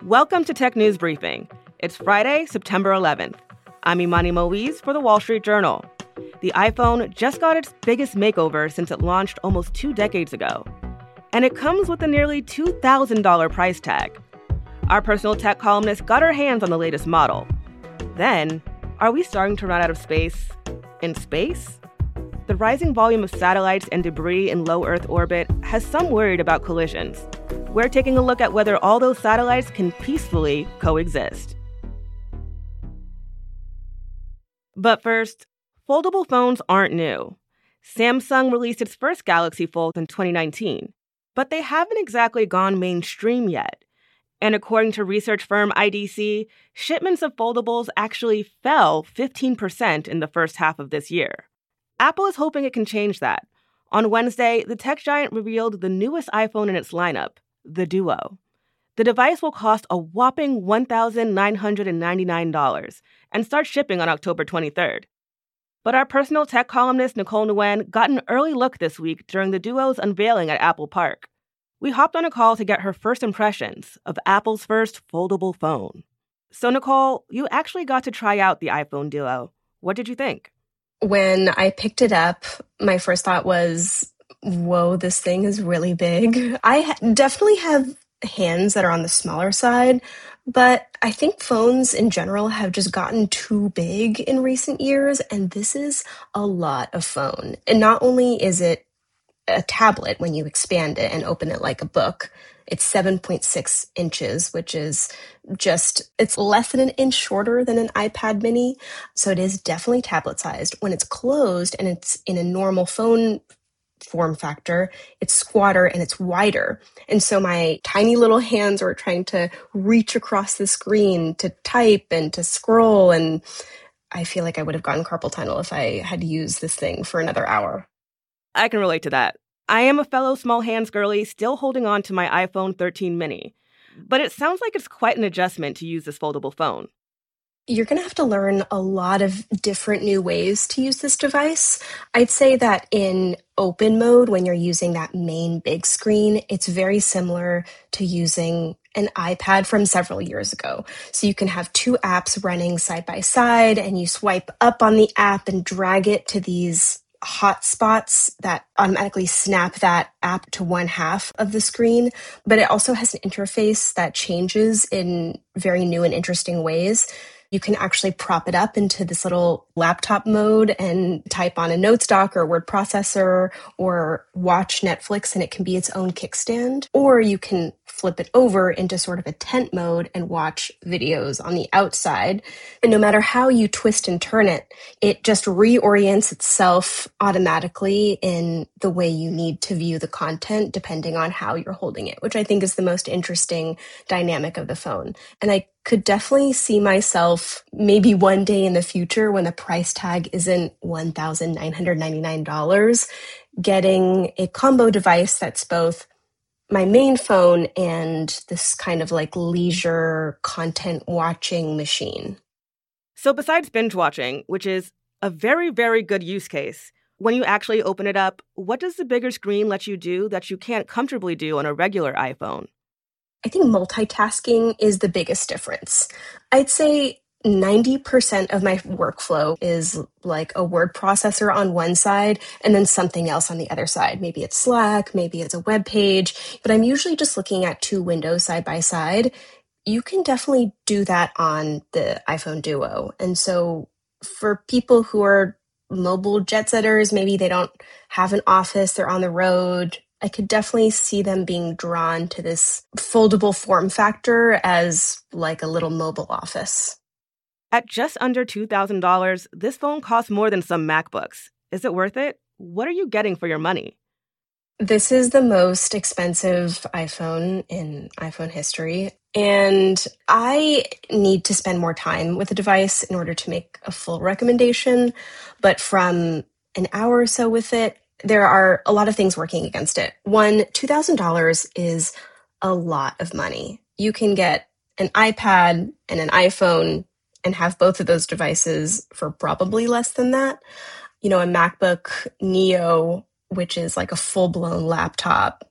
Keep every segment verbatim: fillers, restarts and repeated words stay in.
Welcome to Tech News Briefing. It's Friday, September eleventh. I'm Imani Moise for The Wall Street Journal. The iPhone just got its biggest makeover since it launched almost two decades ago. And it comes with a nearly two thousand dollars price tag. Our personal tech columnist got her hands on the latest model. Then, are we starting to run out of space in space? The rising volume of satellites and debris in low Earth orbit has some worried about collisions. We're taking a look at whether all those satellites can peacefully coexist. But first, foldable phones aren't new. Samsung released its first Galaxy Fold in twenty nineteen, but they haven't exactly gone mainstream yet. And according to research firm I D C, shipments of foldables actually fell fifteen percent in the first half of this year. Apple is hoping it can change that. On Wednesday, the tech giant revealed the newest iPhone in its lineup, the Duo. The device will cost a whopping one thousand nine hundred ninety-nine dollars and start shipping on October twenty-third. But our personal tech columnist Nicole Nguyen got an early look this week during the Duo's unveiling at Apple Park. We hopped on a call to get her first impressions of Apple's first foldable phone. So Nicole, you actually got to try out the iPhone Duo. What did you think? When I picked it up, my first thought was, whoa, this thing is really big. I ha- definitely have hands that are on the smaller side, but I think phones in general have just gotten too big in recent years, and this is a lot of phone. And not only is it a tablet when you expand it and open it like a book, it's seven point six inches, which is just, it's less than an inch shorter than an iPad mini. So it is definitely tablet sized. When it's closed and it's in a normal phone form factor, it's squatter and it's wider. And so my tiny little hands are trying to reach across the screen to type and to scroll. And I feel like I would have gotten carpal tunnel if I had used this thing for another hour. I can relate to that. I am a fellow small hands girly still holding on to my iPhone thirteen mini. But it sounds like it's quite an adjustment to use this foldable phone. You're going to have to learn a lot of different new ways to use this device. I'd say that in open mode, when you're using that main big screen, it's very similar to using an iPad from several years ago. So you can have two apps running side by side, and you swipe up on the app and drag it to these hotspots that automatically snap that app to one half of the screen. But it also has an interface that changes in very new and interesting ways. You can actually prop it up into this little laptop mode and type on a notes dock or word processor or watch Netflix, and it can be its own kickstand. Or you can flip it over into sort of a tent mode and watch videos on the outside. And no matter how you twist and turn it, it just reorients itself automatically in the way you need to view the content depending on how you're holding it, which I think is the most interesting dynamic of the phone. And I could definitely see myself maybe one day in the future when the price tag isn't one thousand nine hundred ninety-nine dollars, getting a combo device that's both my main phone and this kind of like leisure content watching machine. So besides binge watching, which is a very, very good use case, when you actually open it up, what does the bigger screen let you do that you can't comfortably do on a regular iPhone? I think multitasking is the biggest difference. I'd say ninety percent of my workflow is like a word processor on one side and then something else on the other side. Maybe it's Slack, maybe it's a web page, but I'm usually just looking at two windows side by side. You can definitely do that on the iPhone Duo. And so for people who are mobile jet setters, maybe they don't have an office, they're on the road, I could definitely see them being drawn to this foldable form factor as like a little mobile office. At just under two thousand dollars, this phone costs more than some MacBooks. Is it worth it? What are you getting for your money? This is the most expensive iPhone in iPhone history, and I need to spend more time with the device in order to make a full recommendation. But from an hour or so with it, there are a lot of things working against it. One, two thousand dollars is a lot of money. You can get an iPad and an iPhone and have both of those devices for probably less than that. You know, a MacBook Neo, which is like a full-blown laptop,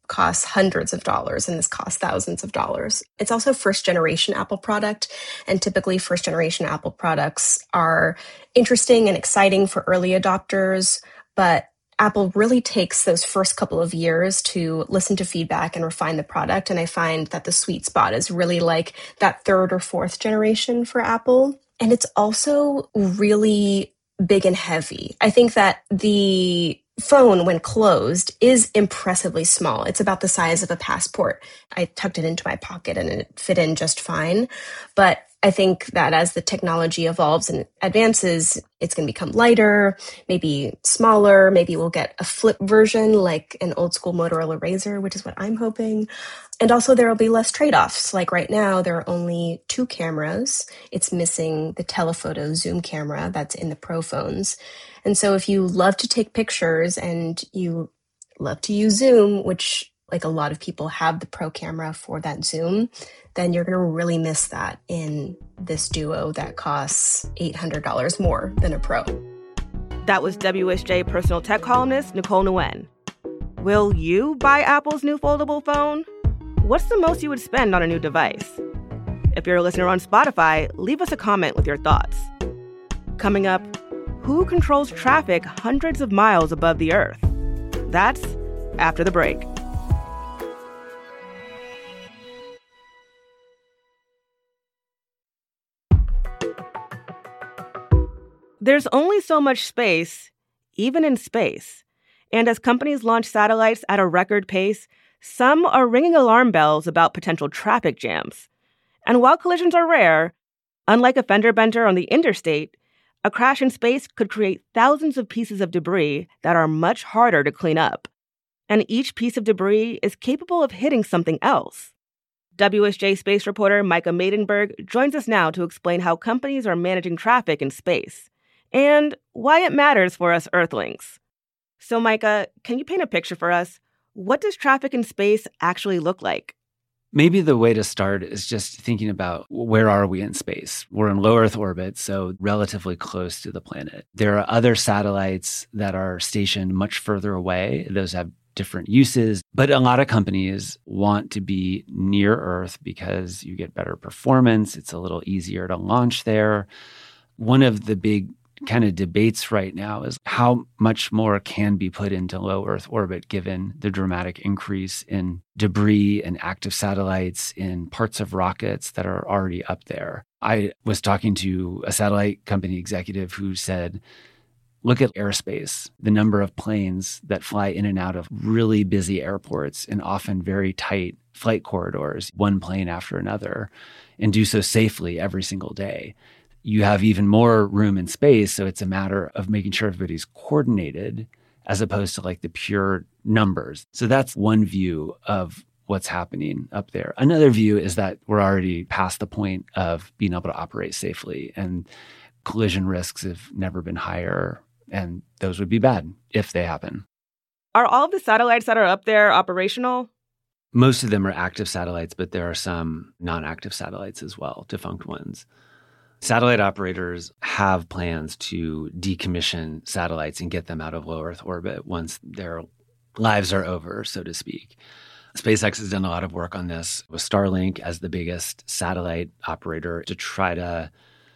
costs hundreds of dollars and this costs thousands of dollars. It's also first generation Apple product. And typically first generation Apple products are interesting and exciting for early adopters, but Apple really takes those first couple of years to listen to feedback and refine the product. And I find that the sweet spot is really like that third or fourth generation for Apple. And it's also really big and heavy. I think that the phone, when closed, is impressively small. It's about the size of a passport. I tucked it into my pocket and it fit in just fine. But I think that as the technology evolves and advances, it's going to become lighter, maybe smaller. Maybe we'll get a flip version like an old school Motorola Razr, which is what I'm hoping. And also there will be less trade-offs. Like right now, there are only two cameras. It's missing the telephoto zoom camera that's in the Pro phones. And so if you love to take pictures and you love to use Zoom, which like a lot of people have the Pro camera for that zoom, then you're going to really miss that in this Duo that costs eight hundred dollars more than a Pro. That was W S J personal tech columnist Nicole Nguyen. Will you buy Apple's new foldable phone? What's the most you would spend on a new device? If you're a listener on Spotify, leave us a comment with your thoughts. Coming up, who controls traffic hundreds of miles above the Earth? That's after the break. There's only so much space, even in space. And as companies launch satellites at a record pace, some are ringing alarm bells about potential traffic jams. And while collisions are rare, unlike a fender bender on the interstate, a crash in space could create thousands of pieces of debris that are much harder to clean up. And each piece of debris is capable of hitting something else. W S J space reporter Micah Maidenberg joins us now to explain how companies are managing traffic in space and why it matters for us Earthlings. So, Micah, can you paint a picture for us? What does traffic in space actually look like? Maybe the way to start is just thinking about where are we in space? We're in low Earth orbit, so relatively close to the planet. There are other satellites that are stationed much further away. Those have different uses, but a lot of companies want to be near Earth because you get better performance. It's a little easier to launch there. One of the big kind of debates right now is how much more can be put into low Earth orbit given the dramatic increase in debris and active satellites in parts of rockets that are already up there. I was talking to a satellite company executive who said, look at airspace, the number of planes that fly in and out of really busy airports and often very tight flight corridors, one plane after another, and do so safely every single day. You have even more room in space, so it's a matter of making sure everybody's coordinated as opposed to like the pure numbers. So that's one view of what's happening up there. Another view is that we're already past the point of being able to operate safely, and collision risks have never been higher, and those would be bad if they happen. Are all of the satellites that are up there operational? Most of them are active satellites, but there are some non-active satellites as well, defunct ones. Satellite operators have plans to decommission satellites and get them out of low Earth orbit once their lives are over, so to speak. SpaceX has done a lot of work on this with Starlink as the biggest satellite operator to try to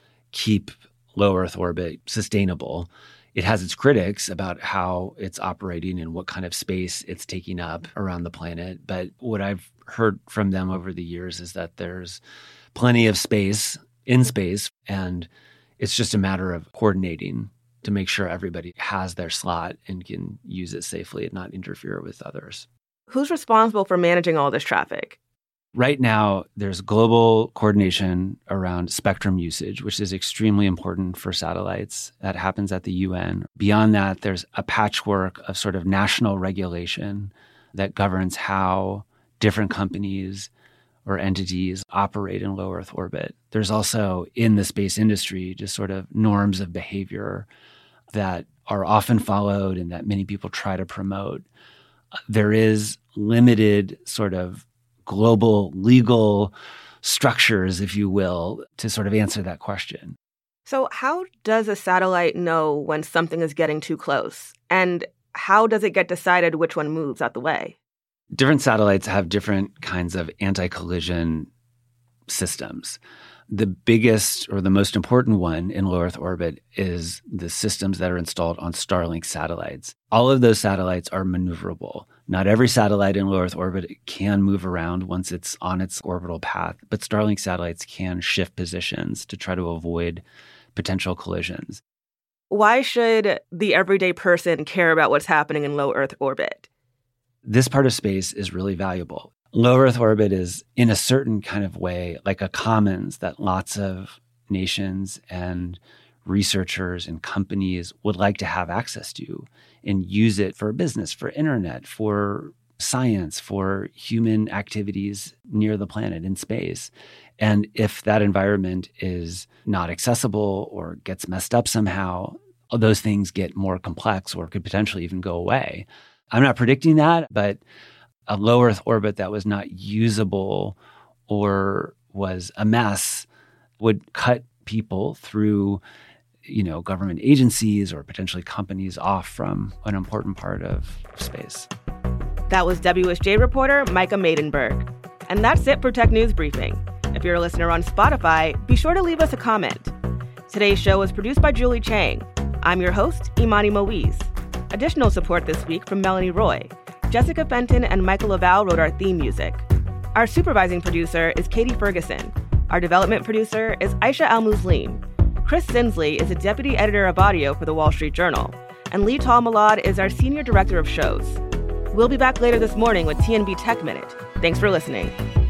keep low Earth orbit sustainable. It has its critics about how it's operating and what kind of space it's taking up around the planet. But what I've heard from them over the years is that there's plenty of space in space, and it's just a matter of coordinating to make sure everybody has their slot and can use it safely and not interfere with others. Who's responsible for managing all this traffic? Right now, there's global coordination around spectrum usage, which is extremely important for satellites. That happens at the U N. Beyond that, there's a patchwork of sort of national regulation that governs how different companies or entities operate in low Earth orbit. There's also, in the space industry, just sort of norms of behavior that are often followed and that many people try to promote. There is limited sort of global legal structures, if you will, to sort of answer that question. So how does a satellite know when something is getting too close? And how does it get decided which one moves out the way? Different satellites have different kinds of anti-collision systems. The biggest or the most important one in low Earth orbit is the systems that are installed on Starlink satellites. All of those satellites are maneuverable. Not every satellite in low Earth orbit can move around once it's on its orbital path, but Starlink satellites can shift positions to try to avoid potential collisions. Why should the everyday person care about what's happening in low Earth orbit? This part of space is really valuable. Low Earth orbit is, in a certain kind of way, like a commons that lots of nations and researchers and companies would like to have access to and use it for business, for internet, for science, for human activities near the planet in space. And if that environment is not accessible or gets messed up somehow, those things get more complex or could potentially even go away. I'm not predicting that, but a low Earth orbit that was not usable or was a mess would cut people through, you know, government agencies or potentially companies off from an important part of space. That was W S J reporter Micah Maidenberg. And that's it for Tech News Briefing. If you're a listener on Spotify, be sure to leave us a comment. Today's show was produced by Julie Chang. I'm your host, Imani Moise. Additional support this week from Melanie Roy. Jessica Fenton and Michael Laval wrote our theme music. Our supervising producer is Katie Ferguson. Our development producer is Aisha Al-Muslim. Chris Sinsley is a deputy editor of audio for The Wall Street Journal. And Lee Tall-Malad is our senior director of shows. We'll be back later this morning with T N B Tech Minute. Thanks for listening.